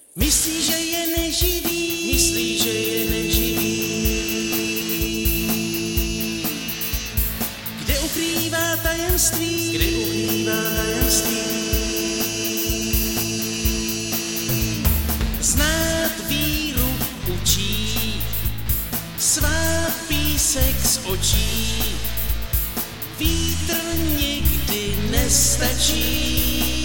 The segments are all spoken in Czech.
Myslí, že je neživý, myslí, že je neživý. Kde ukrývá tajemství, kde ukrývá tajemství. Znát víru učí, svát písek z očí. Vítr nikdy nestačí.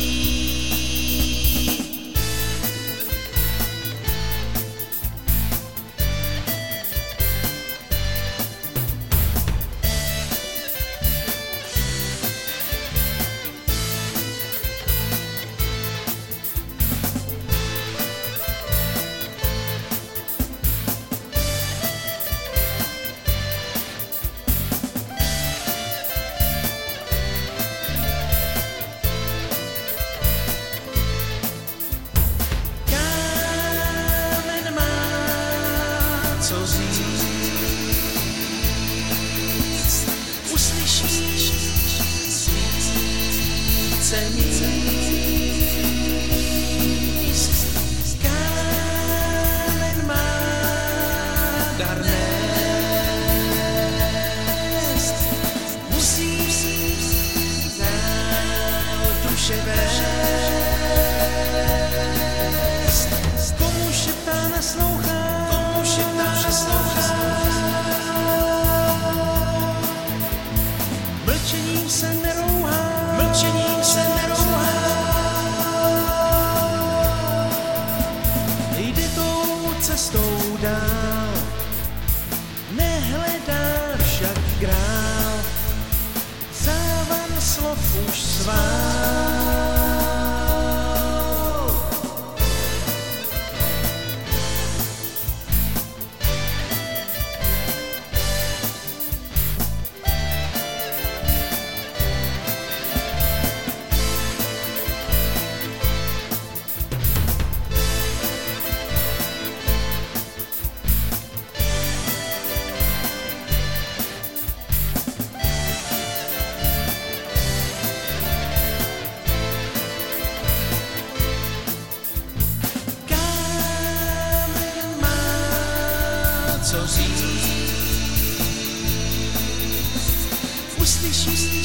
Co říct, uslyšíš více míst. Kámen má dar nést, musíš dál duše vést. Komu šeptá naslouchá, mlčením se nerouhá, mlčením se nerouhá. Jde tou cestou dál, nehledá však král, závan slov už svál. Co říct, uslyšíš